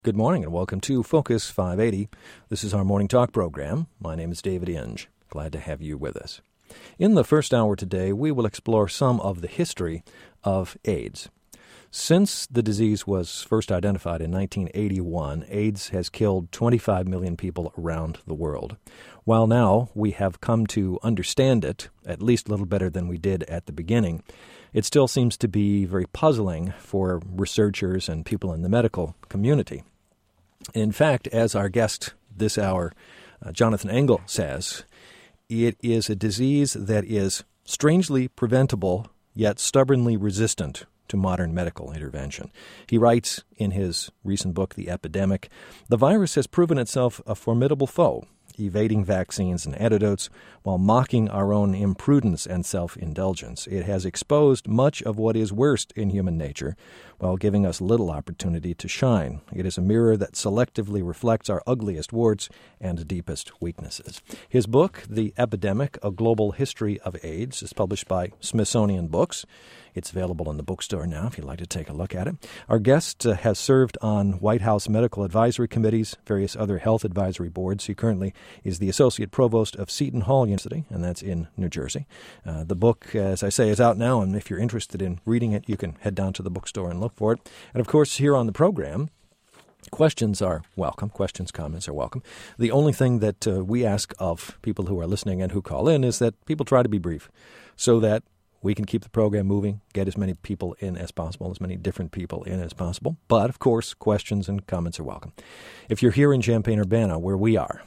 Good morning and welcome to Focus 580. This is our morning talk program. My name is David Inge. Glad to have you with us. In the first hour today, we will explore some of the history of AIDS. Since the disease was first identified in 1981, AIDS has killed 25 million people around the world. While now we have come to understand it, at least a little better than we did at the beginning, it still seems to be very puzzling for researchers and people in the medical community. In fact, as our guest this hour, Jonathan Engel, says, it is a disease that is strangely preventable, yet stubbornly resistant to modern medical intervention. He writes in his recent book, The Epidemic, the virus has proven itself a formidable foe, evading vaccines and antidotes while mocking our own imprudence and self-indulgence. It has exposed much of what is worst in human nature while giving us little opportunity to shine. It is a mirror that selectively reflects our ugliest warts and deepest weaknesses. His book, The Epidemic, A Global History of AIDS, is published by Smithsonian Books. It's available in the bookstore now if you'd like to take a look at it. Our guest has served on White House medical advisory committees, various other health advisory boards. He currently is the associate provost of Seton Hall University, and that's in New Jersey. The book, as I say, is out now, and if you're interested in reading it, you can head down to the bookstore and look for it. And, of course, here on the program, questions are welcome. Questions, comments are welcome. The only thing that we ask of people who are listening and who call in is that people try to be brief so that we can keep the program moving, get as many people in as possible, as many different people in as possible. But, of course, questions and comments are welcome. If you're here in Champaign-Urbana, where we are,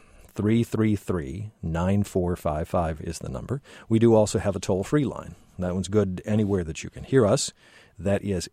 333-9455 is the number. We do also have a toll-free line. That one's good anywhere that you can hear us. That is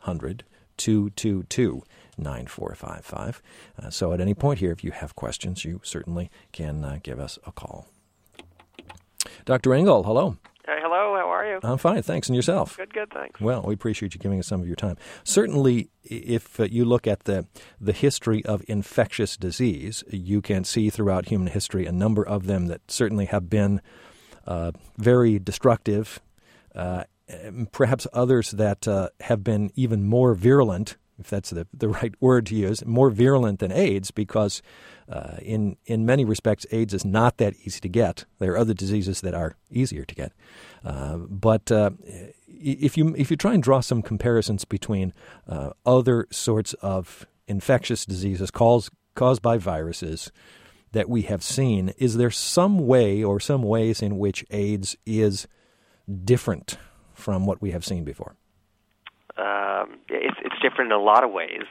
800-222-9455. So at any point here, if you have questions, you certainly can give us a call. Dr. Engel, hello. Hello, how are you? I'm fine, thanks. And yourself? Good, thanks. Well, we appreciate you giving us some of your time. Certainly, if you look at the history of infectious disease, you can see throughout human history a number of them that certainly have been very destructive, perhaps others that have been even more virulent, if that's the right word to use, more virulent than AIDS, because in many respects, AIDS is not that easy to get. There are other diseases that are easier to get. But if you try and draw some comparisons between other sorts of infectious diseases caused by viruses that we have seen, is there some way or some ways in which AIDS is different from what we have seen before? It's different in a lot of ways.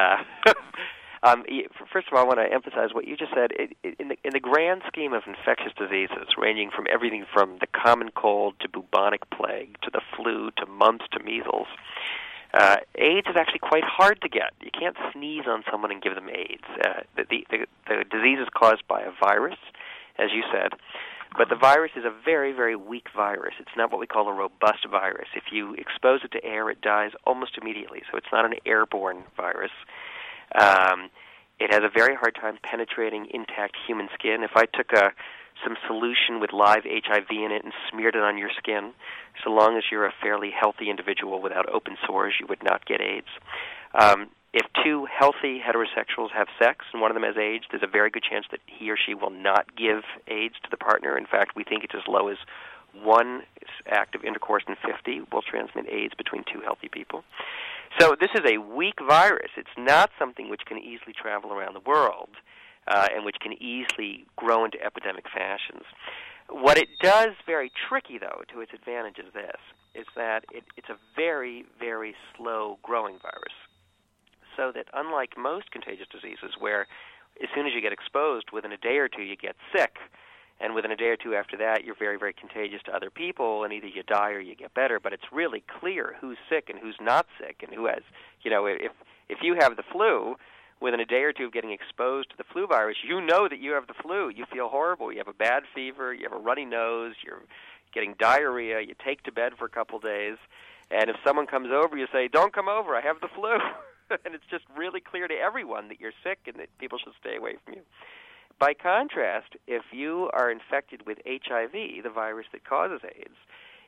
First of all, I want to emphasize what you just said. In the grand scheme of infectious diseases, ranging from everything from the common cold to bubonic plague to the flu to mumps to measles, AIDS is actually quite hard to get. You can't sneeze on someone and give them AIDS. The disease is caused by a virus, as you said. But the virus is a very, very weak virus. It's not what we call a robust virus. If you expose it to air, it dies almost immediately. So it's not an airborne virus. It has a very hard time penetrating intact human skin. If I took some solution with live HIV in it and smeared it on your skin, so long as you're a fairly healthy individual without open sores, you would not get AIDS. If two healthy heterosexuals have sex and one of them has AIDS, there's a very good chance that he or she will not give AIDS to the partner. In fact, we think it's as low as one act of intercourse in 50 will transmit AIDS between two healthy people. So this is a weak virus. It's not something which can easily travel around the world and which can easily grow into epidemic fashions. What it does very tricky, though, to its advantage is this, is that it's a very, very slow-growing virus. So that unlike most contagious diseases where as soon as you get exposed, within a day or two you get sick, and within a day or two after that you're very, very contagious to other people, and either you die or you get better, but it's really clear who's sick and who's not sick and who has, if you have the flu, within a day or two of getting exposed to the flu virus, you know that you have the flu. You feel horrible. You have a bad fever. You have a runny nose. You're getting diarrhea. You take to bed for a couple days. And if someone comes over, you say, "Don't come over. I have the flu." And it's just really clear to everyone that you're sick and that people should stay away from you. By contrast, if you are infected with HIV, the virus that causes AIDS,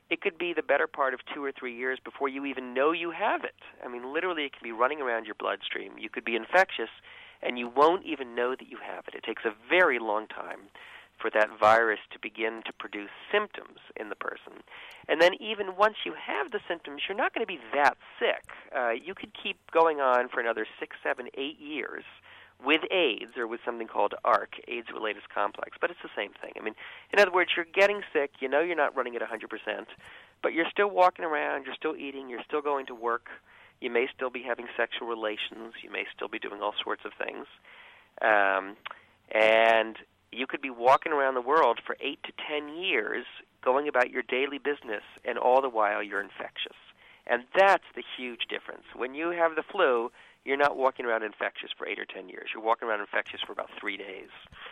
it could be the better part of 2 or 3 years before you even know you have it. I mean, literally, it can be running around your bloodstream. You could be infectious, and you won't even know that you have it. It takes a very long time for that virus to begin to produce symptoms in the person. And then even once you have the symptoms, you're not going to be that sick. You could keep going on for another 6, 7, 8 years with AIDS or with something called ARC, AIDS-related complex, but it's the same thing. I mean, in other words, you're getting sick, you know you're not running at 100%, but you're still walking around, you're still eating, you're still going to work, you may still be having sexual relations, you may still be doing all sorts of things, and you could be walking around the world for 8 to 10 years going about your daily business, and all the while you're infectious. And that's the huge difference. When you have the flu, you're not walking around infectious for 8 or 10 years. You're walking around infectious for about 3 days.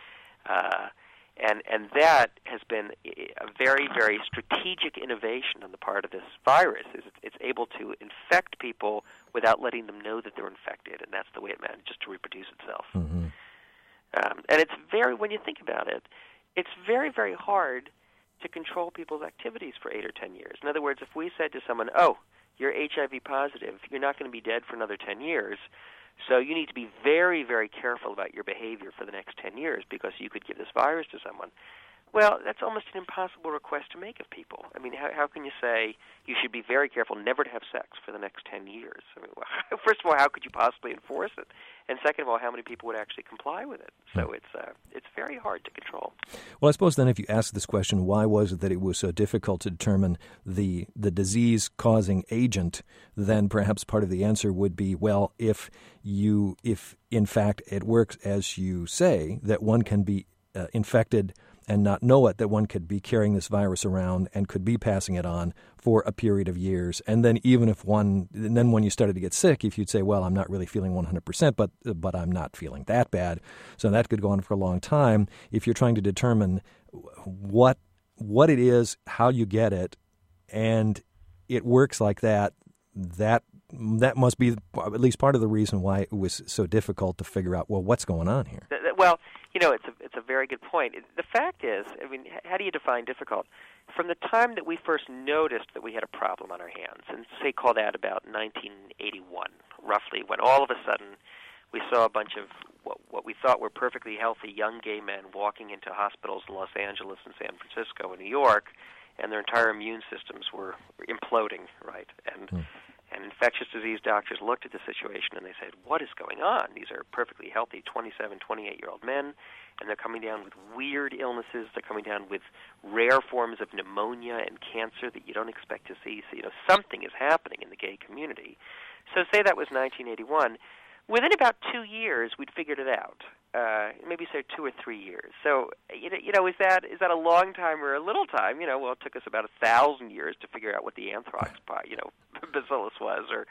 And that has been a very, very strategic innovation on the part of this virus. Is it's able to infect people without letting them know that they're infected, and that's the way it manages to reproduce itself. Mm-hmm. And it's very, when you think about it, it's very, very hard to control people's activities for 8 or 10 years. In other words, if we said to someone, oh, you're HIV positive, you're not going to be dead for another 10 years, so you need to be very, very careful about your behavior for the next 10 years because you could give this virus to someone. Well, that's almost an impossible request to make of people. I mean, how can you say you should be very careful never to have sex for the next 10 years? I mean, first of all, how could you possibly enforce it? And second of all, how many people would actually comply with it? So it's very hard to control. Well, I suppose then if you ask this question, why was it that it was so difficult to determine the disease-causing agent, then perhaps part of the answer would be, well, if in fact it works as you say, that one can be infected and not know it, that one could be carrying this virus around and could be passing it on for a period of years. And then then when you started to get sick, if you'd say, well, I'm not really feeling 100%, but I'm not feeling that bad. So that could go on for a long time. If you're trying to determine what it is, how you get it, and it works like that must be at least part of the reason why it was so difficult to figure out, well, what's going on here? Well, it's a very good point. The fact is, I mean, how do you define difficult? From the time that we first noticed that we had a problem on our hands, and say call that about 1981, roughly, when all of a sudden we saw a bunch of what we thought were perfectly healthy young gay men walking into hospitals in Los Angeles and San Francisco and New York, and their entire immune systems were imploding, right? And infectious disease doctors looked at the situation and they said, what is going on? These are perfectly healthy 27, 28-year-old men, and they're coming down with weird illnesses. They're coming down with rare forms of pneumonia and cancer that you don't expect to see. So, something is happening in the gay community. So say that was 1981. Within about 2 years, we'd figured it out. Maybe say 2 or 3 years. So, is that a long time or a little time? Well, it took us about 1,000 years to figure out what the anthrax, bacillus was, or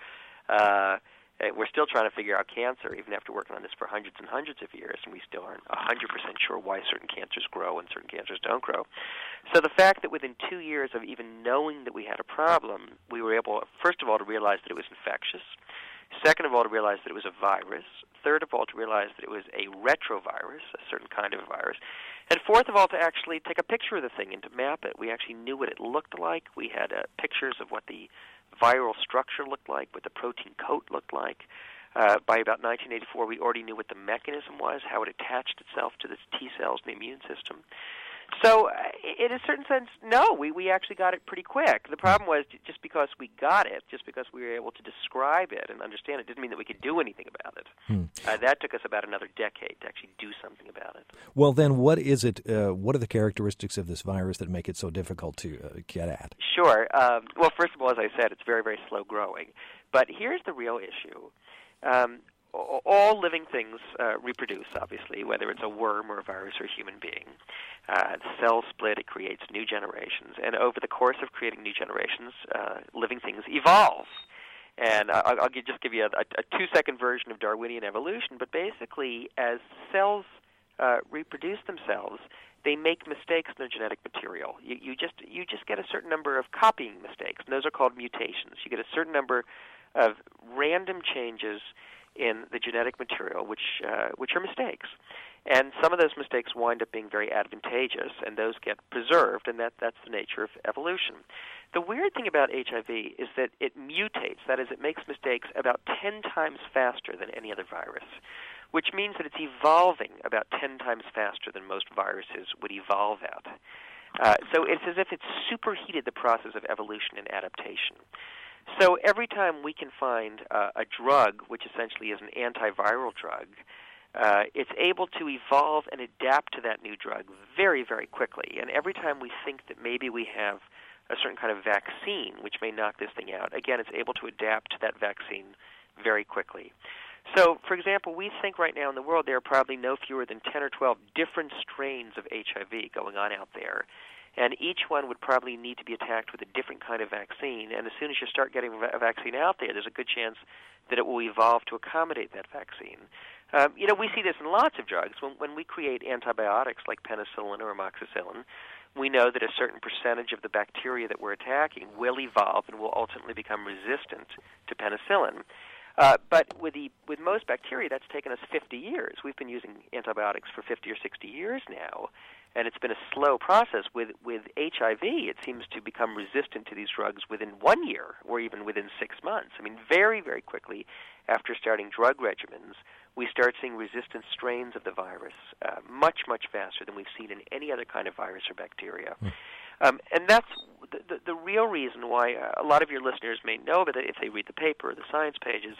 we're still trying to figure out cancer, even after working on this for hundreds and hundreds of years, and we still aren't 100% sure why certain cancers grow and certain cancers don't grow. So the fact that within 2 years of even knowing that we had a problem, we were able, first of all, to realize that it was infectious. Second of all, to realize that it was a virus. Third of all, to realize that it was a retrovirus, a certain kind of virus. And fourth of all, to actually take a picture of the thing and to map it. We actually knew what it looked like. We had pictures of what the viral structure looked like, what the protein coat looked like. By about 1984, we already knew what the mechanism was, how it attached itself to the T cells in the immune system. So, in a certain sense, no, we actually got it pretty quick. The problem was just because we got it, just because we were able to describe it and understand it, didn't mean that we could do anything about it. That took us about another decade to actually do something about it. Well, then, what is it? What are the characteristics of this virus that make it so difficult to get at? Sure. Well, first of all, as I said, it's very, very slow growing. But here's the real issue. All living things reproduce, obviously, whether it's a worm or a virus or a human being. The cells split, it creates new generations. And over the course of creating new generations, living things evolve. And I'll just give you a 2-second version of Darwinian evolution, but basically as cells reproduce themselves, they make mistakes in their genetic material. You just get a certain number of copying mistakes, and those are called mutations. You get a certain number of random changes in the genetic material, which are mistakes. And some of those mistakes wind up being very advantageous, and those get preserved, and that's the nature of evolution. The weird thing about HIV is that it mutates, that is, it makes mistakes about 10 times faster than any other virus, which means that it's evolving about 10 times faster than most viruses would evolve at. So it's as if it's superheated the process of evolution and adaptation. So every time we can find a drug, which essentially is an antiviral drug, it's able to evolve and adapt to that new drug very, very quickly. And every time we think that maybe we have a certain kind of vaccine which may knock this thing out, again, it's able to adapt to that vaccine very quickly. So, for example, we think right now in the world there are probably no fewer than 10 or 12 different strains of HIV going on out there. And each one would probably need to be attacked with a different kind of vaccine. And as soon as you start getting a vaccine out there, there's a good chance that it will evolve to accommodate that vaccine. We see this in lots of drugs. When we create antibiotics like penicillin or amoxicillin, we know that a certain percentage of the bacteria that we're attacking will evolve and will ultimately become resistant to penicillin. But with most bacteria, that's taken us 50 years. We've been using antibiotics for 50 or 60 years now, and it's been a slow process. With HIV, it seems to become resistant to these drugs within 1 year or even within 6 months. I mean, very, very quickly after starting drug regimens, we start seeing resistant strains of the virus much, much faster than we've seen in any other kind of virus or bacteria. And that's the real reason why a lot of your listeners may know that if they read the paper or the science pages,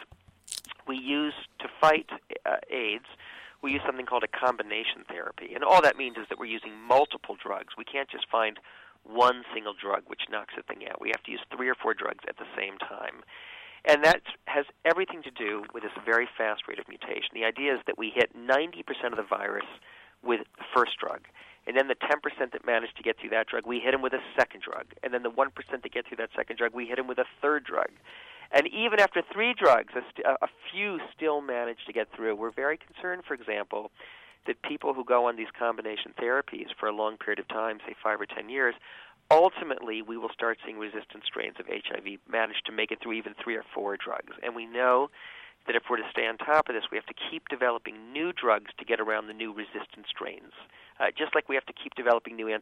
we use to fight AIDS, we use something called a combination therapy. And all that means is that we're using multiple drugs. We can't just find one single drug which knocks the thing out. We have to use 3 or 4 drugs at the same time. And that has everything to do with this very fast rate of mutation. The idea is that we hit 90% of the virus with the first drug. And then the 10% that managed to get through that drug, we hit them with a second drug. And then the 1% that get through that second drug, we hit them with a third drug. And even after 3 drugs, a few still manage to get through. We're very concerned, for example, that people who go on these combination therapies for a long period of time, say 5 or 10 years, ultimately we will start seeing resistant strains of HIV manage to make it through even 3 or 4 drugs. And we know that if we're to stay on top of this, we have to keep developing new drugs to get around the new resistant strains. Just like we have to keep developing new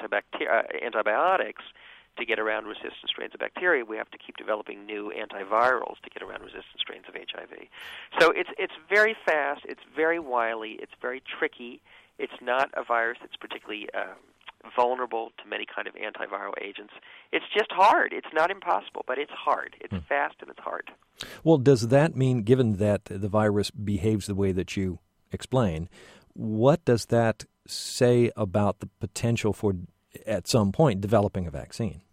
antibiotics to get around resistant strains of bacteria, we have to keep developing new antivirals to get around resistant strains of HIV. So it's very fast, it's very wily, it's very tricky. It's not a virus that's particularly vulnerable to many kind of antiviral agents. It's just hard. It's not impossible, but it's hard. It's fast and it's hard. Well, does that mean, given that the virus behaves the way that you explain, what does that say about the potential for, at some point, developing a vaccine?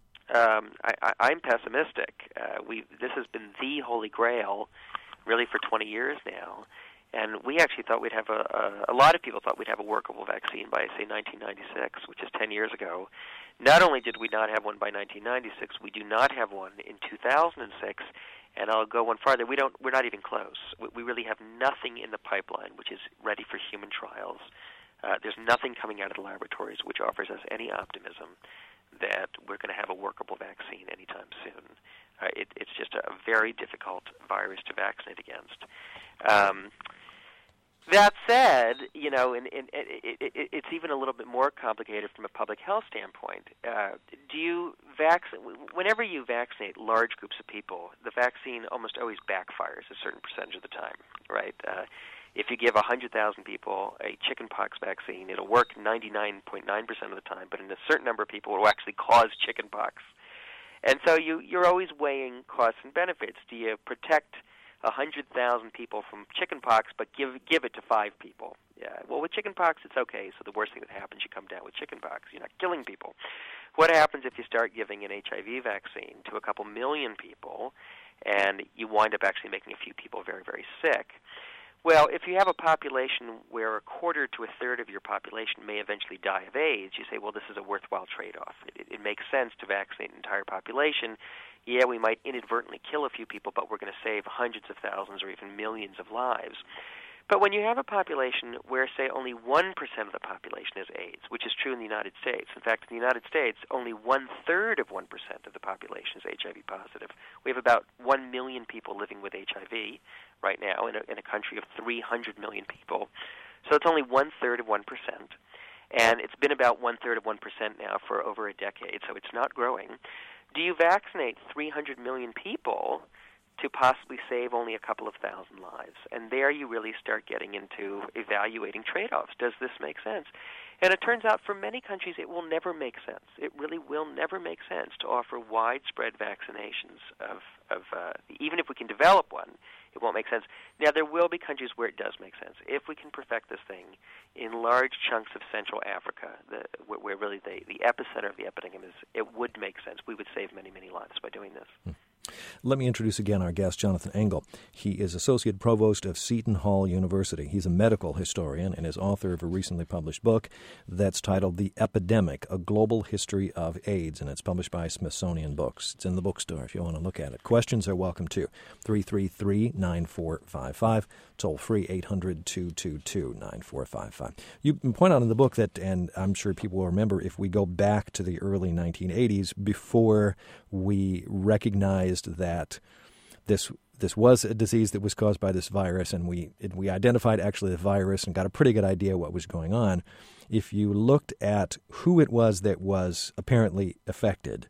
I'm pessimistic. This has been the holy grail, really, for 20 years now. And we actually thought we'd have a lot of people thought we'd have a workable vaccine by, say, 1996, which is 10 years ago. Not only did we not have one by 1996, we do not have one in 2006, and I'll go one farther. We're not even close. We really have nothing in the pipeline which is ready for human trials. There's nothing coming out of the laboratories which offers us any optimism that we're going to have a workable vaccine anytime soon. It's just a very difficult virus to vaccinate against. That said, it's even a little bit more complicated from a public health standpoint. Whenever you vaccinate large groups of people, the vaccine almost always backfires a certain percentage of the time, right? If you give 100,000 people a chickenpox vaccine, it'll work 99.9% of the time, but in a certain number of people, it will actually cause chickenpox. And so you're always weighing costs and benefits. Do you protect 100,000 people from chickenpox, but give it to 5 people? Yeah. Well, with chickenpox, it's okay. So the worst thing that happens, you come down with chickenpox. You're not killing people. What happens if you start giving an HIV vaccine to a couple million people, and you wind up actually making a few people very, very sick? Well, if you have a population where a quarter to a third of your population may eventually die of AIDS, you say, well, this is a worthwhile trade-off. It makes sense to vaccinate an entire population. Yeah, we might inadvertently kill a few people, but we're going to save hundreds of thousands or even millions of lives. But when you have a population where, say, only 1% of the population has AIDS, which is true in the United States. In fact, in the United States, only 1/3 of 1% of the population is HIV positive. We have about 1 million people living with HIV right now in a country of 300 million people. So it's only 1/3 of 1%. And it's been about 1/3 of 1% now for over a decade, so it's not growing. Do you vaccinate 300 million people to possibly save only a couple of thousand lives? And there you really start getting into evaluating trade-offs. Does this make sense? And it turns out for many countries it will never make sense. It really will never make sense to offer widespread vaccinations of even if we can develop one, it won't make sense. Now, there will be countries where it does make sense. If we can perfect this thing in large chunks of Central Africa, where really the epicenter of the epidemic is, it would make sense. We would save many, many lives by doing this. Let me introduce again our guest, Jonathan Engel. He is Associate Provost of Seton Hall University. He's a medical historian and is author of a recently published book that's titled The Epidemic, A Global History of AIDS, and it's published by Smithsonian Books. It's in the bookstore if you want to look at it. Questions are welcome, too. 333-9455, toll-free 800-222-9455. You point out in the book that, and I'm sure people will remember, if we go back to the early 1980s, before we recognized that this was a disease that was caused by this virus, and we identified actually the virus and got a pretty good idea what was going on. If you looked at who it was that was apparently affected,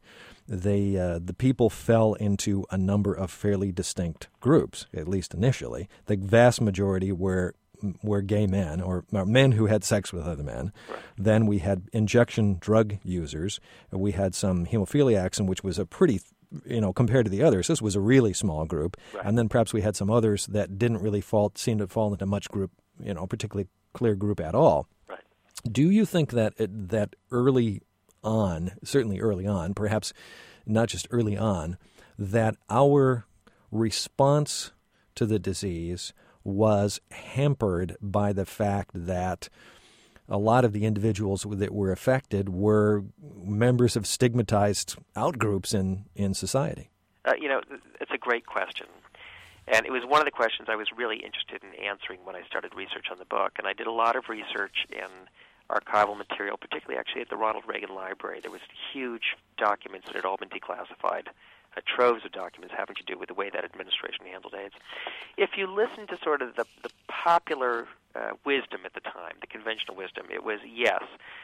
the people fell into a number of fairly distinct groups, at least initially. The vast majority were gay men or men who had sex with other men. Right. Then we had injection drug users. We had some hemophiliacs, which was a pretty, compared to the others, this was a really small group. Right. And then perhaps we had some others that didn't really seem to fall into much group, particularly clear group at all. Right. Do you think that that early on, certainly early on, perhaps not just early on, that our response to the disease was hampered by the fact that a lot of the individuals that were affected were members of stigmatized outgroups in society? It's a great question. And it was one of the questions I was really interested in answering when I started research on the book. And I did a lot of research in archival material, particularly actually at the Ronald Reagan Library. There was huge documents that had all been declassified, troves of documents having to do with the way that administration handled AIDS. If you listen to sort of the popular wisdom at the time, the conventional wisdom, it was, yes,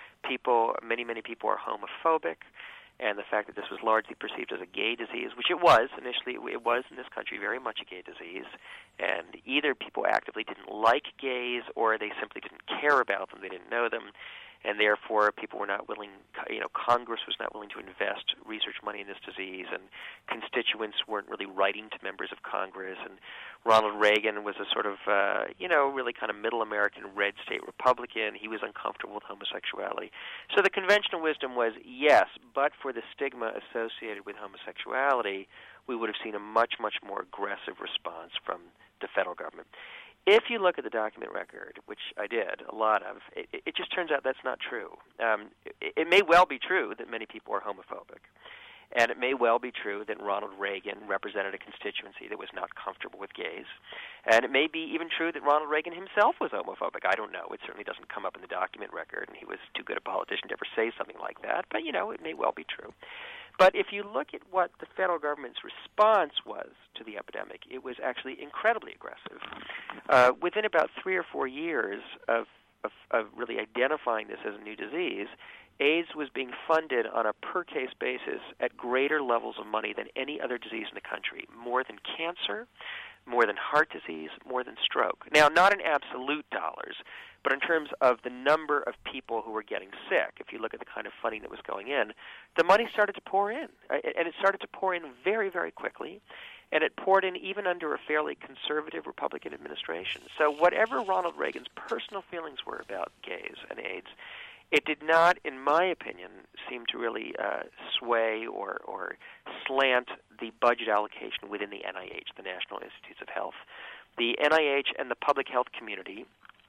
many people are homophobic, and the fact that this was largely perceived as a gay disease, which it was initially, it was in this country very much a gay disease, and either people actively didn't like gays or they simply didn't care about them, they didn't know them, and therefore people were not willing, Congress was not willing to invest research money in this disease, and constituents weren't really writing to members of Congress, and Ronald Reagan was a sort of, really kind of middle American red state Republican. He was uncomfortable with homosexuality. So the conventional wisdom was, yes, but for the stigma associated with homosexuality, we would have seen a much, much more aggressive response from the federal government. If you look at the document record, which I did, a lot of, it just turns out that's not true. It may well be true that many people are homophobic, and it may well be true that Ronald Reagan represented a constituency that was not comfortable with gays, and it may be even true that Ronald Reagan himself was homophobic. I don't know. It certainly doesn't come up in the document record, and he was too good a politician to ever say something like that, but, it may well be true. But if you look at what the federal government's response was to the epidemic, it was actually incredibly aggressive. Within about 3 or 4 years of really identifying this as a new disease, AIDS was being funded on a per-case basis at greater levels of money than any other disease in the country, more than cancer, more than heart disease, more than stroke. Now, not in absolute dollars, but in terms of the number of people who were getting sick. If you look at the kind of funding that was going in, the money started to pour in, and it started to pour in very, very quickly, and it poured in even under a fairly conservative Republican administration. So whatever Ronald Reagan's personal feelings were about gays and AIDS, it did not, in my opinion, seem to really sway or slant the budget allocation within the NIH, the National Institutes of Health. The NIH and the public health community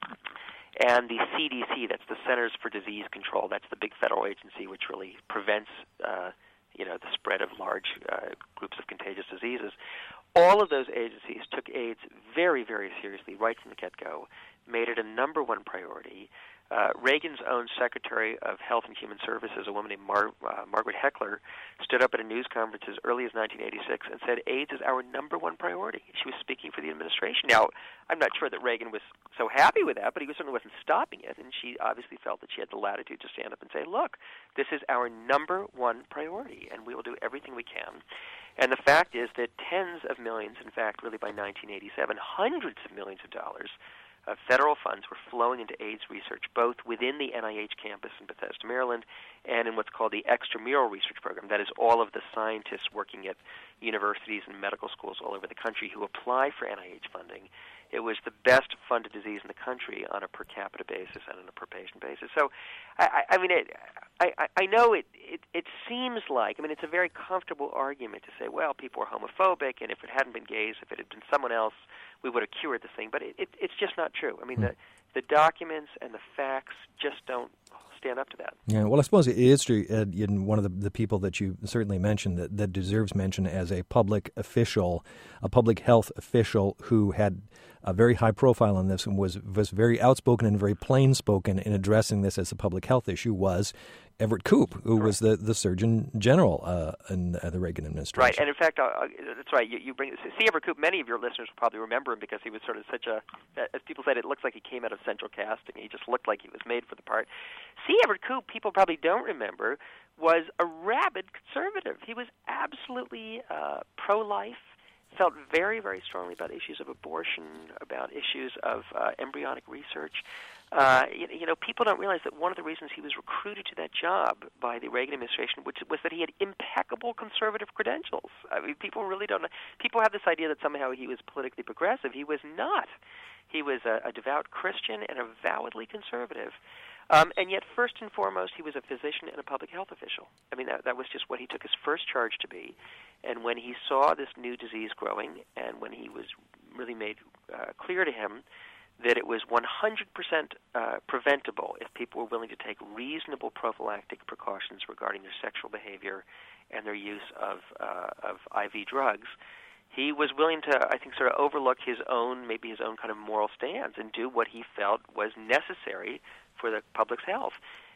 and the CDC, that's the Centers for Disease Control, that's the big federal agency which really prevents the spread of large groups of contagious diseases. All of those agencies took AIDS very, very seriously right from the get-go. made it a number one priority. Reagan's own Secretary of Health and Human Services, a woman named Margaret Heckler, stood up at a news conference as early as 1986 and said AIDS is our number one priority. She was speaking for the administration. Now, I'm not sure that Reagan was so happy with that, but he certainly wasn't stopping it, and she obviously felt that she had the latitude to stand up and say, look, this is our number one priority, and we will do everything we can. And the fact is that tens of millions, in fact, really by 1987, hundreds of millions of dollars of federal funds were flowing into AIDS research, both within the NIH campus in Bethesda, Maryland, and in what's called the extramural research program. That is all of the scientists working at universities and medical schools all over the country who apply for NIH funding. It was the best funded disease in the country on a per capita basis and on a per patient basis. So, I know it seems like, it's a very comfortable argument to say, well, people are homophobic, and if it hadn't been gays, if it had been someone else, we would have cured this thing. But it's just not true. The documents and the facts just don't stand up to that. Yeah, well, I suppose it is true. One of the people that you certainly mentioned that deserves mention as a public official, a public health official who had a very high profile on this and was very outspoken and very plain spoken in addressing this as a public health issue was Everett Koop, who was the Surgeon General in the Reagan administration. Right, and in fact, that's right. You bring C. Everett Koop. Many of your listeners will probably remember him because he was sort of such a, as people said, it looks like he came out of Central Casting. He just looked like he was made for the part. C. Everett Koop, people probably don't remember, was a rabid conservative. He was absolutely pro-life. Felt very, very strongly about issues of abortion, about issues of embryonic research. People don't realize that one of the reasons he was recruited to that job by the Reagan administration was that he had impeccable conservative credentials. People really don't know. People have this idea that somehow he was politically progressive. He was not. He was a devout Christian and avowedly conservative. And yet, first and foremost, he was a physician and a public health official. That was just what he took his first charge to be. And when he saw this new disease growing, and when he was really made clear to him that it was 100% preventable if people were willing to take reasonable prophylactic precautions regarding their sexual behavior and their use of IV drugs, he was willing to, I think, sort of overlook his own kind of moral stance and do what he felt was necessary for the public's health.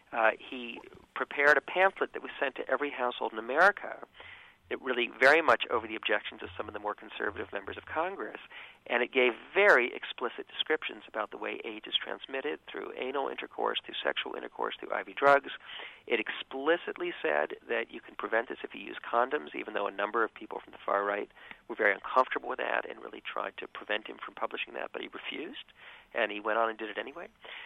He prepared a pamphlet that was sent to every household in America that really very much over the objections of some of the more conservative members of Congress, and it gave very explicit descriptions about the way AIDS is transmitted through anal intercourse, through sexual intercourse, through IV drugs. It explicitly said that you can prevent this if you use condoms, even though a number of people from the far right were very uncomfortable with that and really tried to prevent him from publishing that, but he refused, and he went on and did it anyway.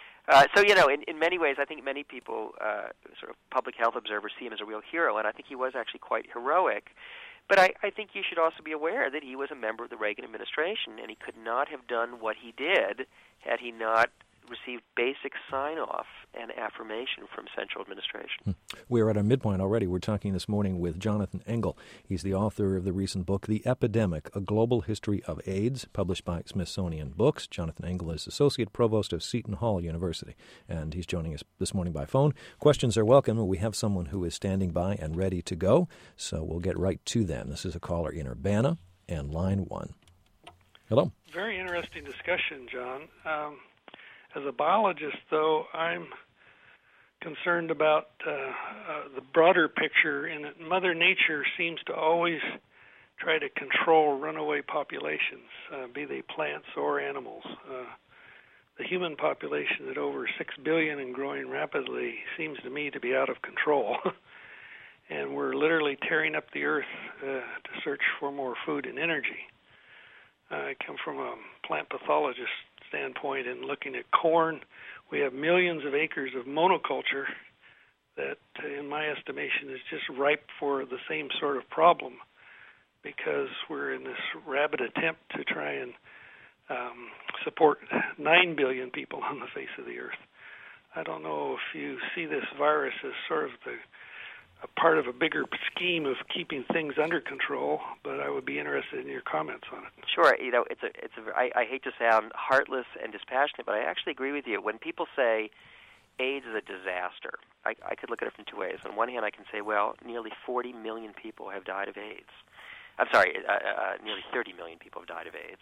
In many ways, I think many people, sort of public health observers, see him as a real hero, and I think he was actually quite heroic. But I think you should also be aware that he was a member of the Reagan administration, and he could not have done what he did had he not received basic sign-off and affirmation from central administration. We're at our midpoint already. We're talking this morning with Jonathan Engel. He's the author of the recent book, The Epidemic, A Global History of AIDS, published by Smithsonian Books. Jonathan Engel is Associate Provost of Seton Hall University, and he's joining us this morning by phone. Questions are welcome. We have someone who is standing by and ready to go, so we'll get right to them. This is a caller in Urbana, and line 1. Hello. Very interesting discussion, John. As a biologist, though, I'm concerned about the broader picture in that Mother Nature seems to always try to control runaway populations, be they plants or animals. The human population at over 6 billion and growing rapidly seems to me to be out of control. And we're literally tearing up the earth to search for more food and energy. I come from a plant pathologist standpoint and looking at corn. We have millions of acres of monoculture that, in my estimation, is just ripe for the same sort of problem because we're in this rabid attempt to try and support 9 billion people on the face of the earth. I don't know if you see this virus as sort of a part of a bigger scheme of keeping things under control, but I would be interested in your comments on it. Sure. I hate to sound heartless and dispassionate, but I actually agree with you. When people say AIDS is a disaster, I could look at it from two ways. On one hand, I can say, well, nearly 40 million people have died of AIDS. I'm sorry, nearly 30 million people have died of AIDS.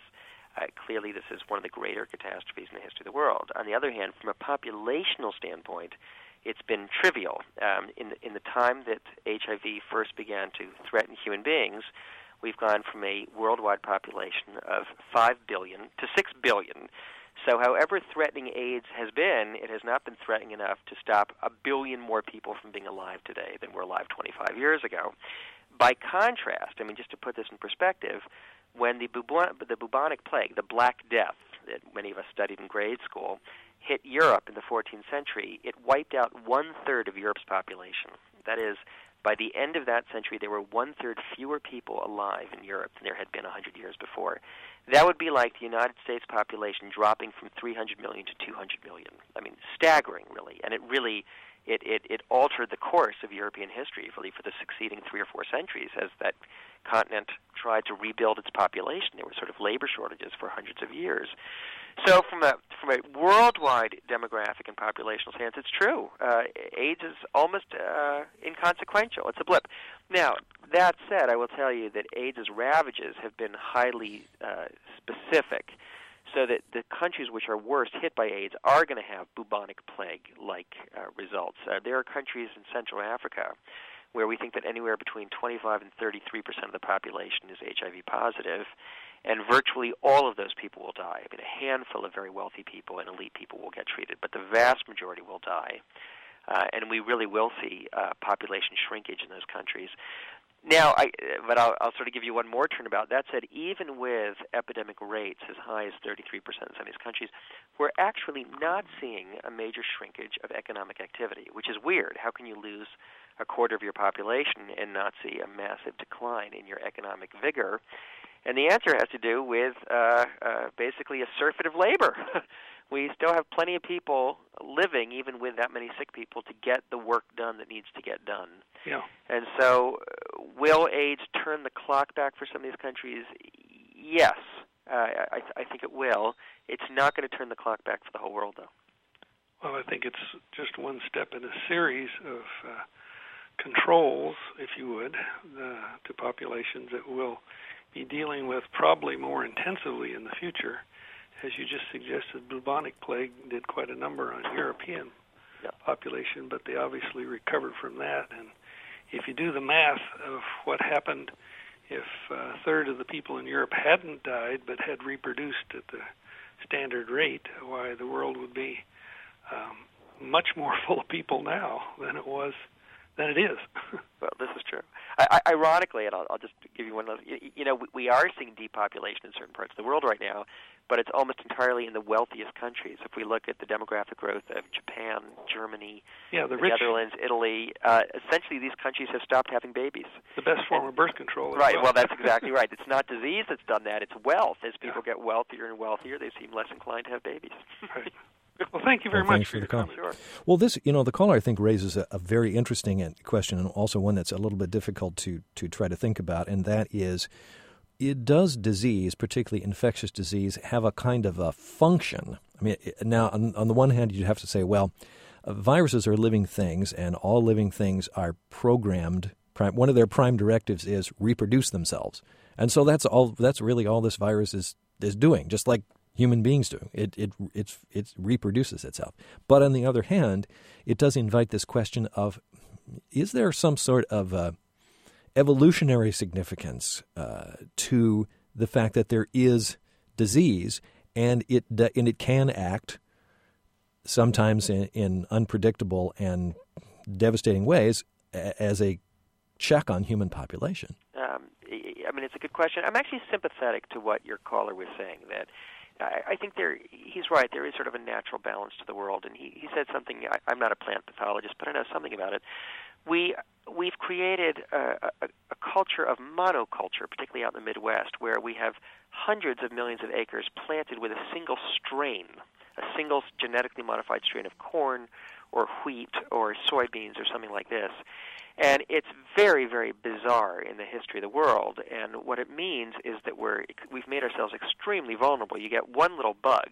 Clearly, this is one of the greater catastrophes in the history of the world. On the other hand, from a populational standpoint, it's been trivial. In the time that HIV first began to threaten human beings, we've gone from a worldwide population of 5 billion to 6 billion. So however threatening AIDS has been, it has not been threatening enough to stop 1 billion more people from being alive today than were alive 25 years ago. By contrast, I mean, just to put this in perspective, when the bubonic plague, the Black Death, that many of us studied in grade school, hit Europe in the 14th century, it wiped out 1/3 of Europe's population. That is, by the end of that century, there were 1/3 fewer people alive in Europe than there had been 100 years before. That would be like the United States population dropping from 300 million to 200 million. I mean, staggering, really. And it really, it altered the course of European history, really, for the succeeding 3 or 4 centuries as that continent tried to rebuild its population. There were sort of labor shortages for hundreds of years. So from a worldwide demographic and populational stance, it's true. AIDS is almost inconsequential. It's a blip. Now, that said, I will tell you that AIDS' ravages have been highly specific, so that the countries which are worst hit by AIDS are going to have bubonic plague-like results. There are countries in Central Africa where we think that anywhere between 25 and 33% of the population is HIV positive, and virtually all of those people will die. I mean, a handful of very wealthy people and elite people will get treated, but the vast majority will die. And we really will see population shrinkage in those countries. Now, I'll sort of give you one more turnabout. That said, even with epidemic rates as high as 33% in some of these countries, we're actually not seeing a major shrinkage of economic activity, which is weird. How can you lose 1/4 of your population and not see a massive decline in your economic vigor? And the answer has to do with basically a surfeit of labor. We still have plenty of people living, even with that many sick people, to get the work done that needs to get done. Yeah. And so will AIDS turn the clock back for some of these countries? Yes, I think it will. It's not going to turn the clock back for the whole world, though. Well, I think it's just one step in a series of controls, if you would, to populations that will be dealing with probably more intensively in the future. As you just suggested, bubonic plague did quite a number on European population, but they obviously recovered from that. And if you do the math of what happened if 1/3 of the people in Europe hadn't died but had reproduced at the standard rate, why the world would be much more full of people now than it is. Well, this is true. Ironically, and I'll just give you one other, we are seeing depopulation in certain parts of the world right now, but it's almost entirely in the wealthiest countries. If we look at the demographic growth of Japan, Germany, the Netherlands, Italy, essentially these countries have stopped having babies. The best form of birth control. Right, well, that's exactly right. It's not disease that's done that, it's wealth. As people get wealthier and wealthier, they seem less inclined to have babies. Right. Well, thank you very much for your comment. Sure. Well, this, the caller, I think, raises a very interesting question, and also one that's a little bit difficult to try to think about, and that is, does disease, particularly infectious disease, have a kind of a function? I mean, now, on the one hand, you'd have to say, well, viruses are living things, and all living things are programmed. One of their prime directives is reproduce themselves. And so that's really all this virus is doing, just like human beings do. It reproduces itself. But on the other hand, it does invite this question of, is there some sort of evolutionary significance to the fact that there is disease, and it can act sometimes in unpredictable and devastating ways as a check on human population? I mean, it's a good question. I'm actually sympathetic to what your caller was saying, that I think he's right. There is sort of a natural balance to the world, and he said something. I'm not a plant pathologist, but I know something about it. We've created a culture of monoculture, particularly out in the Midwest, where we have hundreds of millions of acres planted with a single strain, a single genetically modified strain of corn or wheat or soybeans or something like this. And it's very, very bizarre in the history of the world. And what it means is that we've made ourselves extremely vulnerable. You get one little bug,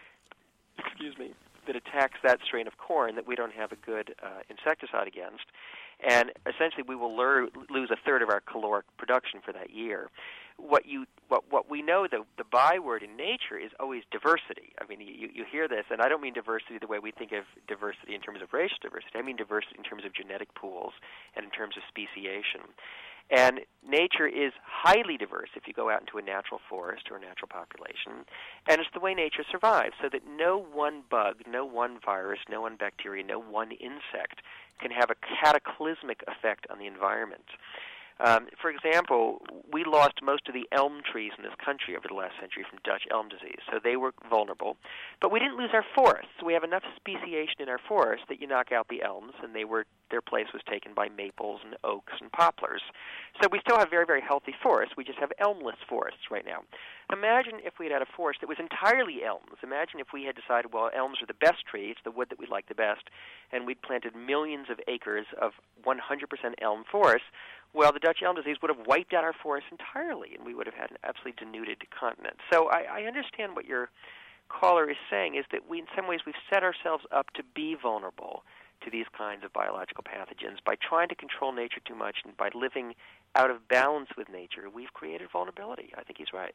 that attacks that strain of corn that we don't have a good insecticide against, and essentially we will lose a third of our caloric production for that year. What you what we know, the byword in nature is always diversity. I mean, you hear this, and I don't mean diversity the way we think of diversity in terms of racial diversity. I mean diversity in terms of genetic pools and in terms of speciation. And nature is highly diverse if you go out into a natural forest or a natural population, and it's the way nature survives, so that no one bug, no one virus, no one bacteria, no one insect can have a cataclysmic effect on the environment. For example, we lost most of the elm trees in this country over the last century from Dutch elm disease, so they were vulnerable. But we didn't lose our forests. We have enough speciation in our forests that you knock out the elms, and their place was taken by maples and oaks and poplars. So we still have very, very healthy forests. We just have elmless forests right now. Imagine if we had a forest that was entirely elms. Imagine if we had decided, well, elms are the best trees, the wood that we like the best, and we'd planted millions of acres of 100% elm forests. Well, the Dutch elm disease would have wiped out our forests entirely, and we would have had an absolutely denuded continent. So I understand what your caller is saying, is that in some ways, we've set ourselves up to be vulnerable to these kinds of biological pathogens. By trying to control nature too much and by living out of balance with nature, we've created vulnerability. I think he's right.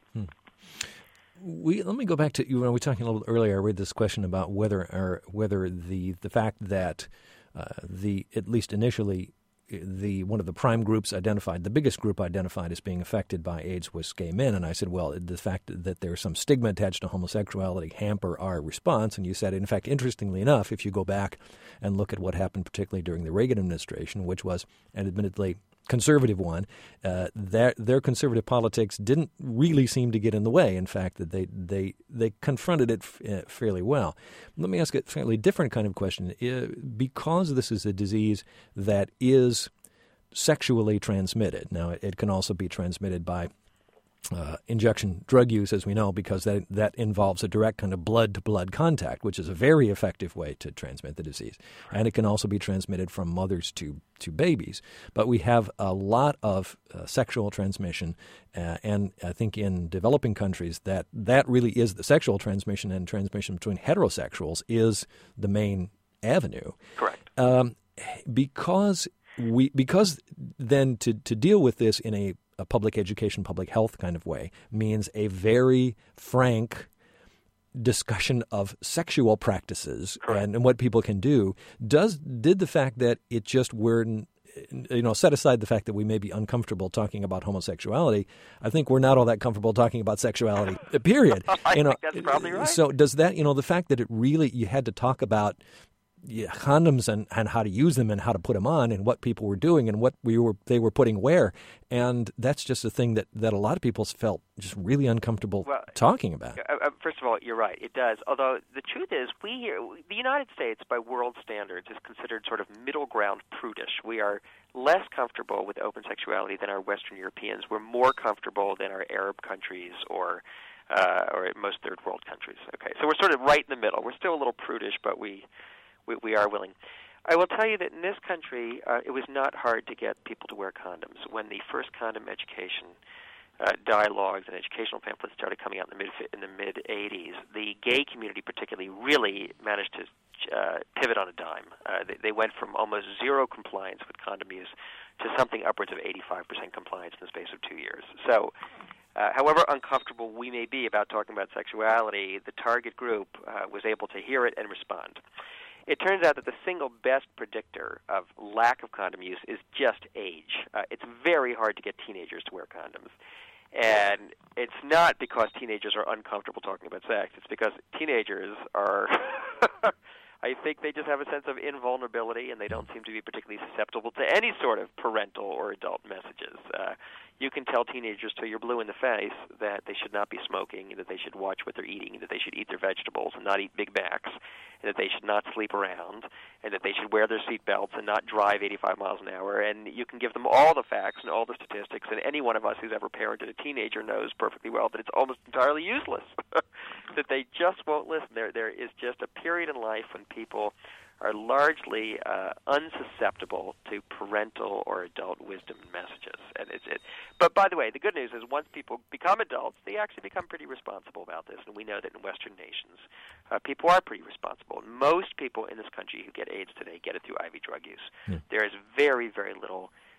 Let me go back to, you know, we were talking a little earlier, I read this question about whether the fact that at least initially, one of the prime groups identified, the biggest group identified as being affected by AIDS was gay men. And I said, well, the fact that there's some stigma attached to homosexuality hamper our response. And you said, in fact, interestingly enough, if you go back and look at what happened particularly during the Reagan administration, which was an admittedly conservative one, their conservative politics didn't really seem to get in the way. In fact, that they confronted it fairly well. Let me ask a slightly different kind of question. Because this is a disease that is sexually transmitted, now it can also be transmitted by injection drug use, as we know, because that involves a direct kind of blood-to-blood contact, which is a very effective way to transmit the disease. And it can also be transmitted from mothers to babies. But we have a lot of sexual transmission, and I think in developing countries that really is the sexual transmission, and transmission between heterosexuals is the main avenue. Correct. Because then to deal with this in a public education, public health kind of way means a very frank discussion of sexual practices and what people can do. Did the fact that it just weren't, set aside the fact that we may be uncomfortable talking about homosexuality, I think we're not all that comfortable talking about sexuality, period. I think that's probably right. So does that, the fact that it really, you had to talk about condoms and how to use them and how to put them on and what people were doing and what they were putting where, and that's just a thing that a lot of people felt just really uncomfortable talking about. First of all, you're right, it does. Although the truth is, the United States, by world standards, is considered sort of middle ground prudish. We are less comfortable with open sexuality than our Western Europeans. We're more comfortable than our Arab countries or most third world countries. Okay, so we're sort of right in the middle. We're still a little prudish, but we are willing. I will tell you that in this country, it was not hard to get people to wear condoms. When the first condom education dialogues and educational pamphlets started coming out in the mid-'80s, the gay community particularly really managed to pivot on a dime. They went from almost zero compliance with condom use to something upwards of 85% compliance in the space of 2 years. So however uncomfortable we may be about talking about sexuality, the target group was able to hear it and respond. It turns out that the single best predictor of lack of condom use is just age. It's very hard to get teenagers to wear condoms. And it's not because teenagers are uncomfortable talking about sex. It's because teenagers are, I think they just have a sense of invulnerability, and they don't seem to be particularly susceptible to any sort of parental or adult messages. You can tell teenagers till you're blue in the face that they should not be smoking, that they should watch what they're eating, that they should eat their vegetables and not eat Big Macs, and that they should not sleep around, and that they should wear their seatbelts and not drive 85 miles an hour. And you can give them all the facts and all the statistics, and any one of us who's ever parented a teenager knows perfectly well that it's almost entirely useless, that they just won't listen. There is just a period in life when people are largely unsusceptible to parental or adult wisdom and messages. And But by the way, the good news is once people become adults, they actually become pretty responsible about this. And we know that in Western nations, people are pretty responsible. Most people in this country who get AIDS today get it through IV drug use. There is very, very little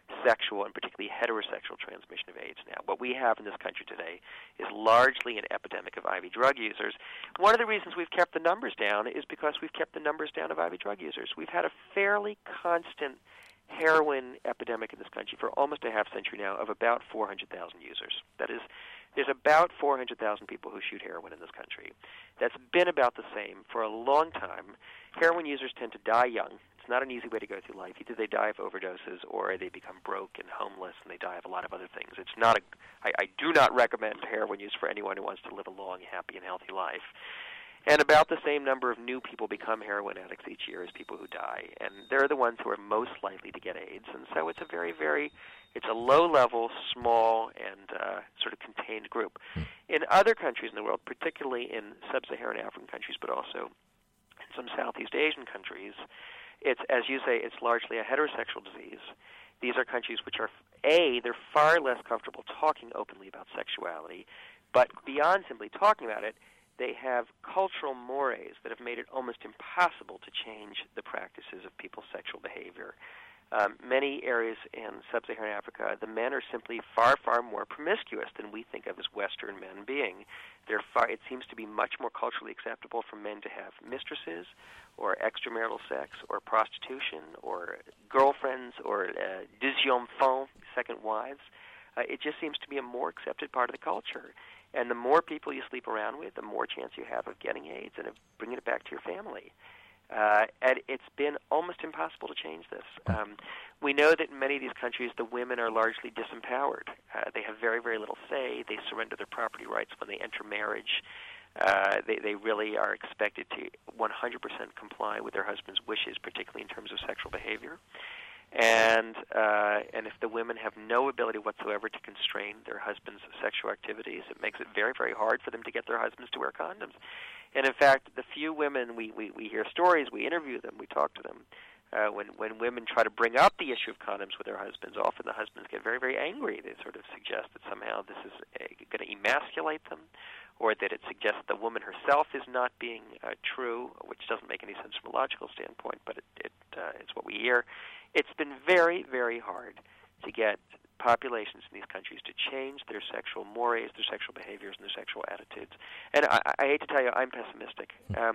sexual and particularly heterosexual transmission of AIDS now. What we have in this country today is largely an epidemic of IV drug users. One of the reasons we've kept the numbers down is because we've kept the numbers down of IV drug users. We've had a fairly constant heroin epidemic in this country for almost a half century now of about 400,000 users. That is, there's about 400,000 people who shoot heroin in this country. That's been about the same for a long time. Heroin users tend to die young. It's not an easy way to go through life. Either they die of overdoses or they become broke and homeless and they die of a lot of other things. It's not I do not recommend heroin use for anyone who wants to live a long, happy, and healthy life. And about the same number of new people become heroin addicts each year as people who die. And they're the ones who are most likely to get AIDS. And so it's a it's a low-level, small, and sort of contained group. In other countries in the world, particularly in sub-Saharan African countries, but also in some Southeast Asian countries, it's, as you say, it's largely a heterosexual disease. These are countries which are, they're far less comfortable talking openly about sexuality, but beyond simply talking about it, they have cultural mores that have made it almost impossible to change the practices of people's sexual behavior. Many areas in sub-Saharan Africa, the men are simply far, far more promiscuous than we think of as Western men being. It seems to be much more culturally acceptable for men to have mistresses or extramarital sex or prostitution or girlfriends or deuxième femmes, second wives. It just seems to be a more accepted part of the culture. And the more people you sleep around with, the more chance you have of getting AIDS and of bringing it back to your family. And it's been almost impossible to change this. We know that in many of these countries, the women are largely disempowered. They have very, very little say. They surrender their property rights when they enter marriage. They really are expected to 100% comply with their husband's wishes, particularly in terms of sexual behavior. And if the women have no ability whatsoever to constrain their husband's sexual activities, it makes it very, very hard for them to get their husbands to wear condoms. And in fact, the few women we hear stories, we interview them, we talk to them. When women try to bring up the issue of condoms with their husbands, often the husbands get very, very angry. They sort of suggest that somehow this is going to emasculate them, or that it suggests that the woman herself is not being true, which doesn't make any sense from a logical standpoint, but it's what we hear. It's been very, very hard to get populations in these countries to change their sexual mores, their sexual behaviors, and their sexual attitudes. And I hate to tell you, I'm pessimistic.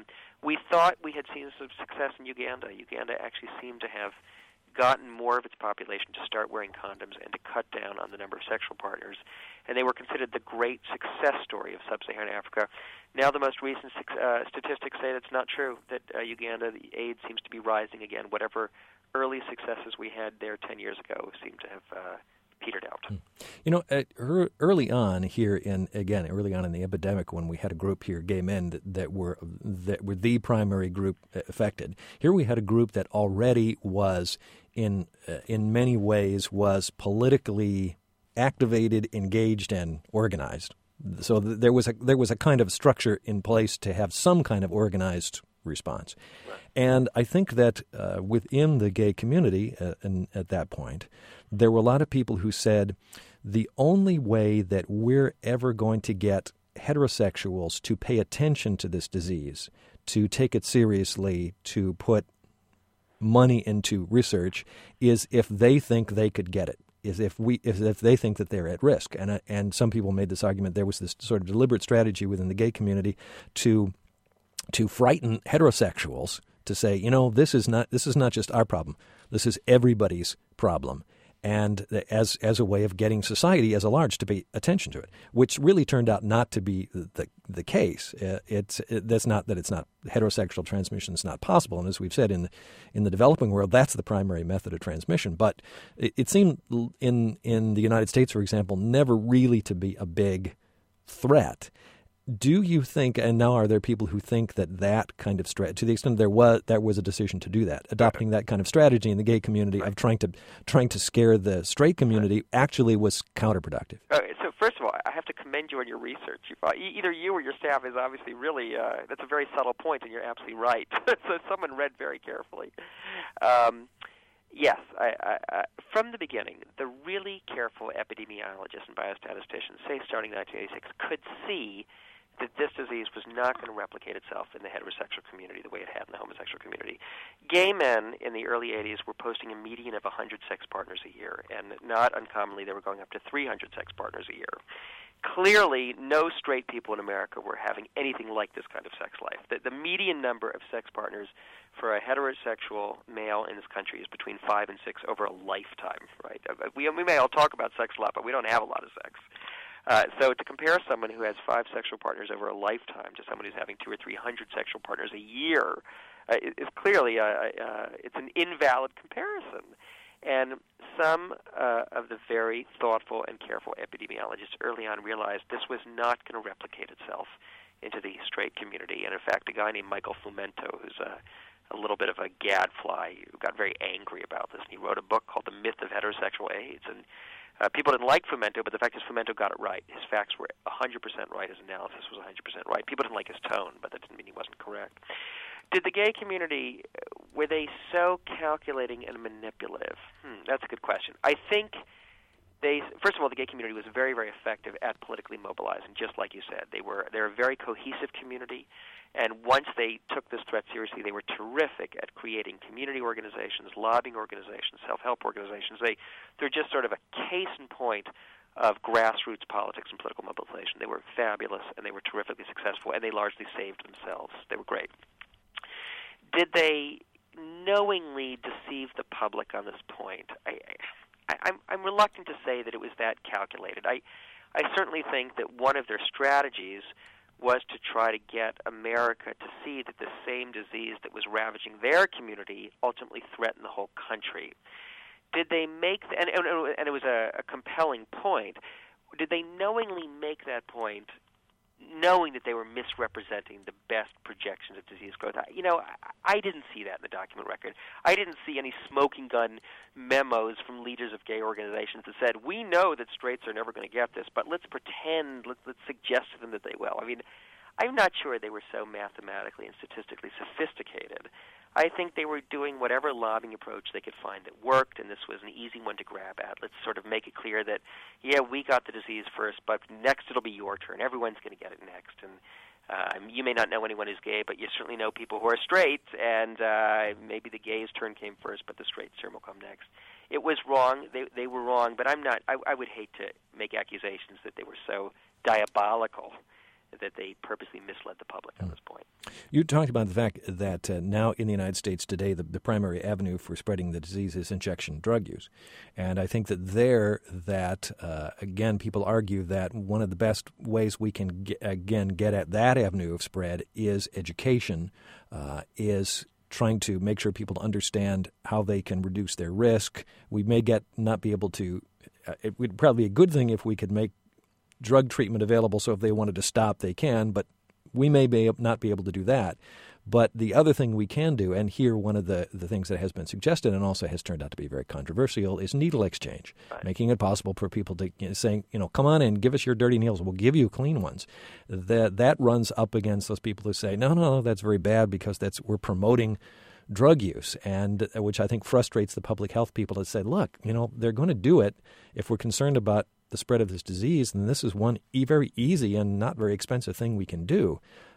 We thought we had seen some success in Uganda. Uganda actually seemed to have gotten more of its population to start wearing condoms and to cut down on the number of sexual partners. And they were considered the great success story of sub-Saharan Africa. Now the most recent statistics say that's not true, that Uganda, the AIDS seems to be rising again. Whatever early successes we had there 10 years ago seem to have petered out. You know, early on in the epidemic, when we had a group here, gay men, that were the primary group affected. Here we had a group that already was in many ways was politically activated, engaged, and organized. So there was a kind of structure in place to have some kind of organized response. And I think that within the gay community at that point, there were a lot of people who said the only way that we're ever going to get heterosexuals to pay attention to this disease, to take it seriously, to put money into research, is if they think they could get it. Is if they think that they're at risk. And some people made this argument there was this sort of deliberate strategy within the gay community to frighten heterosexuals, to say, you know, this is not just our problem. This is everybody's problem. And as a way of getting society as a large to pay attention to it, which really turned out not to be the case. That's not that it's not heterosexual transmission is not possible, and as we've said in the developing world, that's the primary method of transmission. But it seemed in the United States, for example, never really to be a big threat. Do you think, and now are there people who think that kind of strategy, to the extent there was a decision to do that, adopting that kind of strategy in the gay community of trying to scare the straight community actually was counterproductive? So first of all, I have to commend you on your research. Either you or your staff is obviously really, that's a very subtle point, and you're absolutely right. So someone read very carefully. Yes, from the beginning, the really careful epidemiologists and biostatisticians, say starting in 1986, could see that this disease was not going to replicate itself in the heterosexual community the way it had in the homosexual community. Gay men in the early 80s were posting a median of 100 sex partners a year, and not uncommonly they were going up to 300 sex partners a year. Clearly, no straight people in America were having anything like this kind of sex life. The median number of sex partners for a heterosexual male in this country is between 5 and 6 over a lifetime, right? We may all talk about sex a lot, but we don't have a lot of sex. So to compare someone who has 5 sexual partners over a lifetime to someone who's having 200 or 300 sexual partners a year is clearly it's an invalid comparison. And some of the very thoughtful and careful epidemiologists early on realized this was not going to replicate itself into the straight community. And in fact, a guy named Michael Fumento, who's a little bit of a gadfly, who got very angry about this, and he wrote a book called The Myth of Heterosexual AIDS. And people didn't like Fumento, but the fact is Fumento got it right. His facts were 100% right. His analysis was 100% right. People didn't like his tone, but that didn't mean he wasn't correct. Did the gay community, were they so calculating and manipulative? That's a good question. I think first of all, the gay community was very, very effective at politically mobilizing, just like you said. They're a very cohesive community, and once they took this threat seriously, they were terrific at creating community organizations, lobbying organizations, self-help organizations. They're just sort of a case in point of grassroots politics and political mobilization. They were fabulous, and they were terrifically successful, and they largely saved themselves. They were great. Did they knowingly deceive the public on this point? I'm reluctant to say that it was that calculated. I certainly think that one of their strategies was to try to get America to see that the same disease that was ravaging their community ultimately threatened the whole country. Did they make and it was a compelling point. Did they knowingly make that point, knowing that they were misrepresenting the best projections of disease growth? I didn't see that in the document record. I didn't see any smoking gun memos from leaders of gay organizations that said, we know that straights are never going to get this, but let's pretend, let's suggest to them that they will. I mean, I'm not sure they were so mathematically and statistically sophisticated. I think they were doing whatever lobbying approach they could find that worked, and this was an easy one to grab at. Let's sort of make it clear that, yeah, we got the disease first, but next it'll be your turn. Everyone's going to get it next. And you may not know anyone who's gay, but you certainly know people who are straight, and maybe the gays' turn came first, but the straights' turn will come next. It was wrong. They were wrong, but I would hate to make accusations that they were so diabolical that they purposely misled the public on this point. You talked about the fact that now in the United States today, the primary avenue for spreading the disease is injection drug use. And I think that again, people argue that one of the best ways we can get at that avenue of spread is education, is trying to make sure people understand how they can reduce their risk. We may not be able to it would probably be a good thing if we could make drug treatment available, so if they wanted to stop, they can, but we may not be able to do that. But the other thing we can do, and here one of the things that has been suggested and also has turned out to be very controversial, is needle exchange, right. Making it possible for people to saying, come on and give us your dirty needles, we'll give you clean ones. That runs up against those people who say, no, that's very bad because we're promoting drug use, and which I think frustrates the public health people that say, look, they're going to do it if we're concerned about the spread of this disease, and this is one very easy and not very expensive thing we can do.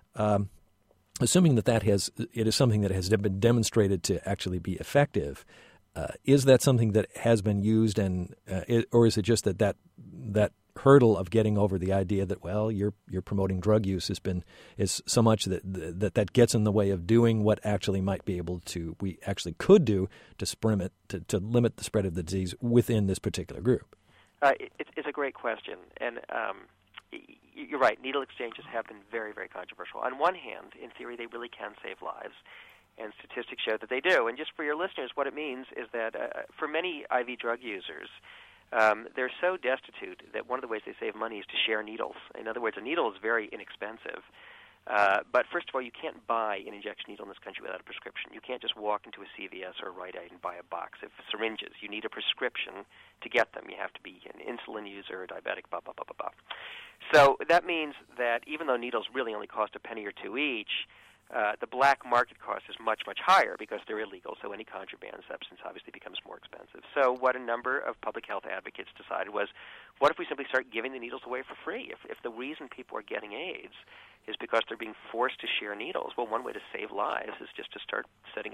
Assuming that it is something that has been demonstrated to actually be effective, is that something that has been used, or is it just that hurdle of getting over the idea that you're promoting drug use is so much that gets in the way of doing what actually we actually could do to limit the spread of the disease within this particular group? It's a great question, and you're right. Needle exchanges have been very, very controversial. On one hand, in theory, they really can save lives, and statistics show that they do. And just for your listeners, what it means is that for many IV drug users, they're so destitute that one of the ways they save money is to share needles. In other words, a needle is very inexpensive. But first of all, you can't buy an injection needle in this country without a prescription. You can't just walk into a CVS or a Rite Aid and buy a box of syringes. You need a prescription to get them. You have to be an insulin user, a diabetic, blah, blah, blah, blah, blah. So that means that even though needles really only cost a penny or two each, the black market cost is much, much higher because they're illegal, so any contraband substance obviously becomes more expensive. So what a number of public health advocates decided was, what if we simply start giving the needles away for free? If the reason people are getting AIDS is because they're being forced to share needles, well, one way to save lives is just to start setting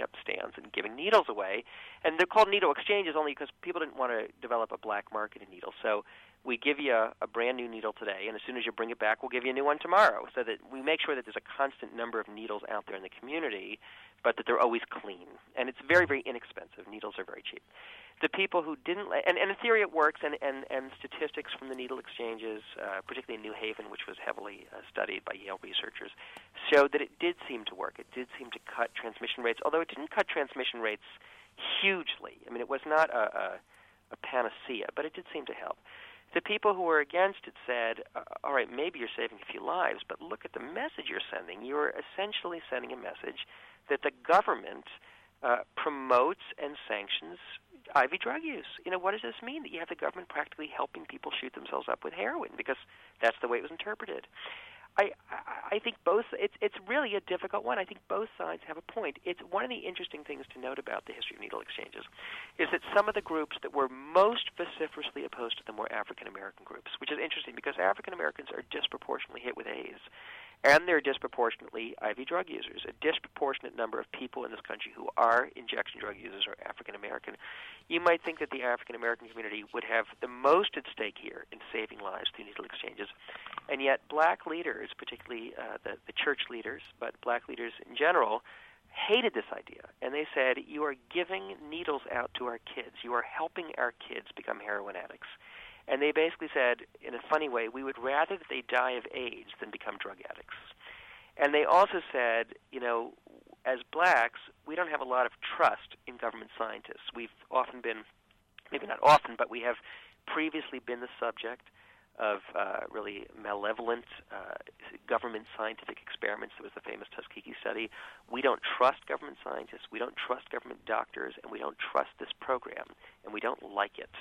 setting up stands and giving needles away. And they're called needle exchanges only because people didn't want to develop a black market in needles. So we give you a brand new needle today, and as soon as you bring it back, we'll give you a new one tomorrow, so that we make sure that there's a constant number of needles out there in the community, but that they're always clean. And it's very, very inexpensive. Needles are very cheap. The people who didn't, and in theory it works, and statistics from the needle exchanges, particularly in New Haven, which was heavily studied by Yale researchers, showed that it did seem to work. It did seem to cut transmission rates, although it didn't cut transmission rates hugely. I mean, it was not a panacea, but it did seem to help. The people who were against it said, all right, maybe you're saving a few lives, but look at the message you're sending. You're essentially sending a message that the government promotes and sanctions IV drug use. What does this mean? That you have the government practically helping people shoot themselves up with heroin, because that's the way it was interpreted. I think both, it's really a difficult one. I think both sides have a point. It's one of the interesting things to note about the history of needle exchanges is that some of the groups that were most vociferously opposed to them were African-American groups, which is interesting because African-Americans are disproportionately hit with AIDS. And they're disproportionately IV drug users. A disproportionate number of people in this country who are injection drug users are African-American. You might think that the African-American community would have the most at stake here in saving lives through needle exchanges. And yet black leaders, particularly the church leaders, but black leaders in general, hated this idea. And they said, you are giving needles out to our kids. You are helping our kids become heroin addicts. And they basically said, in a funny way, we would rather that they die of AIDS than become drug addicts. And they also said, as blacks, we don't have a lot of trust in government scientists. We've often been, maybe not often, but we have previously been the subject of really malevolent government scientific experiments. There was the famous Tuskegee study. We don't trust government scientists, we don't trust government doctors, and we don't trust this program, and we don't like it.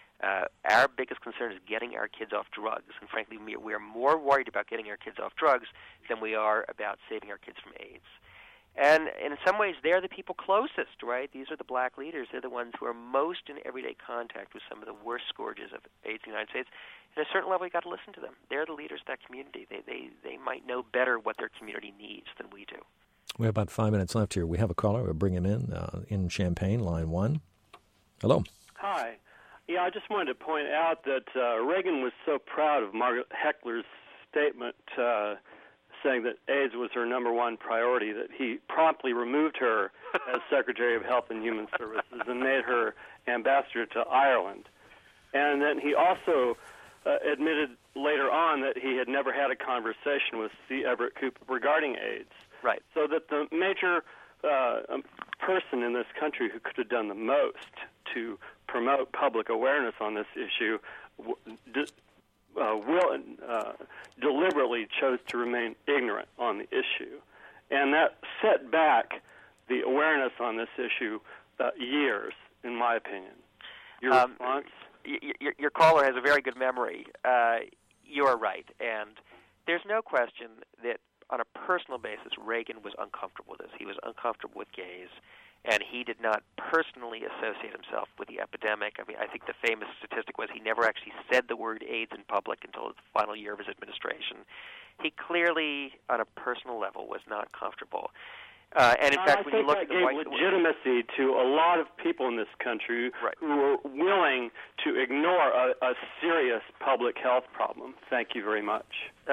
Our biggest concern is getting our kids off drugs, and frankly, we are more worried about getting our kids off drugs than we are about saving our kids from AIDS. And in some ways, they're the people closest, right? These are the black leaders. They're the ones who are most in everyday contact with some of the worst scourges of AIDS in the United States. At a certain level, you've got to listen to them. They're the leaders of that community. They might know better what their community needs than we do. We have about 5 minutes left here. We have a caller. We'll bring him in Champaign, line 1. Hello. Hi. Yeah, I just wanted to point out that Reagan was so proud of Margaret Heckler's statement saying that AIDS was her number one priority that he promptly removed her as Secretary of Health and Human Services and made her ambassador to Ireland. And then he also admitted later on that he had never had a conversation with C. Everett Koop regarding AIDS. Right. So that the major person in this country who could have done the most to promote public awareness on this issue deliberately chose to remain ignorant on the issue. And that set back the awareness on this issue years, in my opinion. Your response? Your caller has a very good memory. You're right. And there's no question that on a personal basis, Reagan was uncomfortable with this. He was uncomfortable with gays, and he did not personally associate himself with the epidemic. I mean, I think the famous statistic was he never actually said the word AIDS in public until the final year of his administration. He clearly, on a personal level, was not comfortable. And in fact, when you look at the White legitimacy to a lot of people in this country who were willing to ignore a serious public health problem. Thank you very much.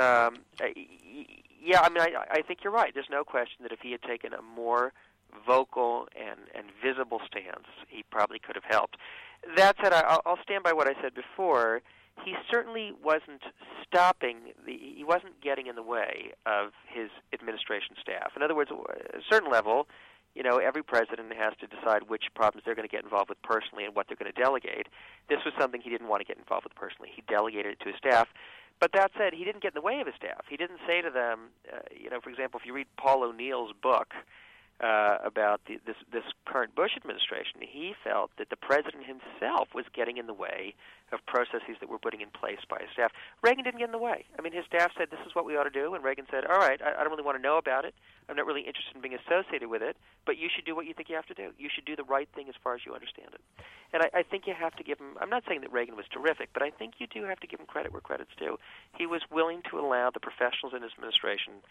Yeah, I mean, I think you're right. There's no question that if he had taken a more vocal and visible stance, he probably could have helped. That said, I'll stand by what I said before. He certainly wasn't he wasn't getting in the way of his administration staff. In other words, at a certain level, every president has to decide which problems they're going to get involved with personally and what they're going to delegate. This was something he didn't want to get involved with personally. He delegated it to his staff. But that said, he didn't get in the way of his staff. He didn't say to them, for example, if you read Paul O'Neill's book about this current Bush administration, he felt that the president himself was getting in the way of processes that were putting in place by his staff. Reagan didn't get in the way. I mean, his staff said, this is what we ought to do, and Reagan said, all right, I don't really want to know about it. I'm not really interested in being associated with it, but you should do what you think you have to do. You should do the right thing as far as you understand it. And I think you have to give him, I'm not saying that Reagan was terrific, but I think you do have to give him credit where credit's due. He was willing to allow the professionals in his administration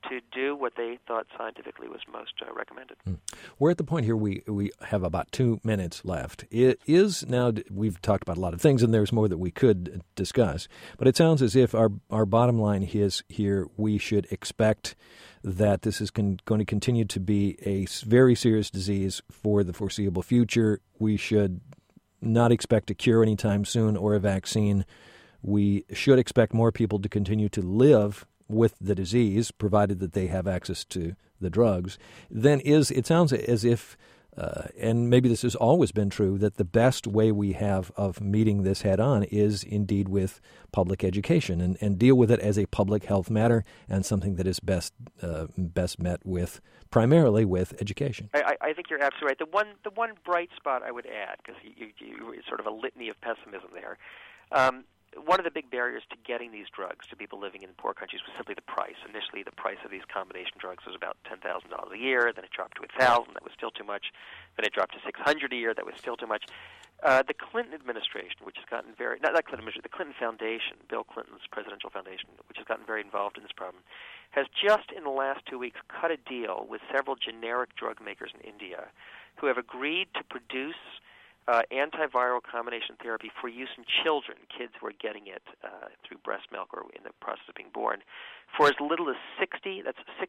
to do what they thought scientifically was most recommended. We're at the point here we have about 2 minutes left. It is now, we've talked about a lot of things, and there's more that we could discuss, but it sounds as if our bottom line is here we should expect that this is going to continue to be a very serious disease for the foreseeable future. We should not expect a cure anytime soon or a vaccine. We should expect more people to continue to live with the disease, provided that they have access to the drugs. Then it sounds as if, and maybe this has always been true, that the best way we have of meeting this head on is indeed with public education and deal with it as a public health matter and something that is best met with primarily with education. I think you're absolutely right. The one bright spot I would add, because you sort of a litany of pessimism there. One of the big barriers to getting these drugs to people living in poor countries was simply the price. Initially, the price of these combination drugs was about $10,000 a year. Then it dropped to $1,000. That was still too much. Then it dropped to $600 a year. That was still too much. The Clinton administration, which has gotten the Clinton Foundation, Bill Clinton's presidential foundation, which has gotten very involved in this problem, has just in the last 2 weeks cut a deal with several generic drug makers in India who have agreed to produce antiviral combination therapy for use in children, kids who are getting it through breast milk or in the process of being born, for as little as $60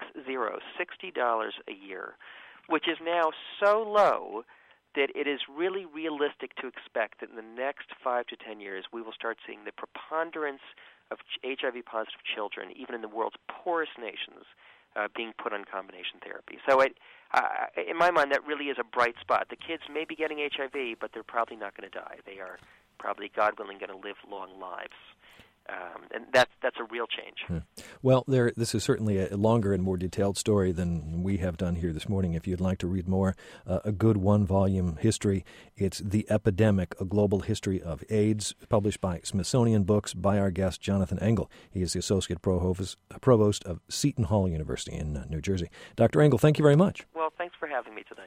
a year, which is now so low that it is really realistic to expect that in the next 5 to 10 years we will start seeing the preponderance of HIV-positive children, even in the world's poorest nations, being put on combination therapy. So in my mind, that really is a bright spot. The kids may be getting HIV, but they're probably not going to die. They are probably, God willing, going to live long lives. And that's a real change. Well, this is certainly a longer and more detailed story than we have done here this morning. If you'd like to read more, a good one-volume history, it's The Epidemic, A Global History of AIDS, published by Smithsonian Books by our guest, Jonathan Engle. He is the Associate Provost of Seton Hall University in New Jersey. Dr. Engle, thank you very much. Well, thanks for having me today.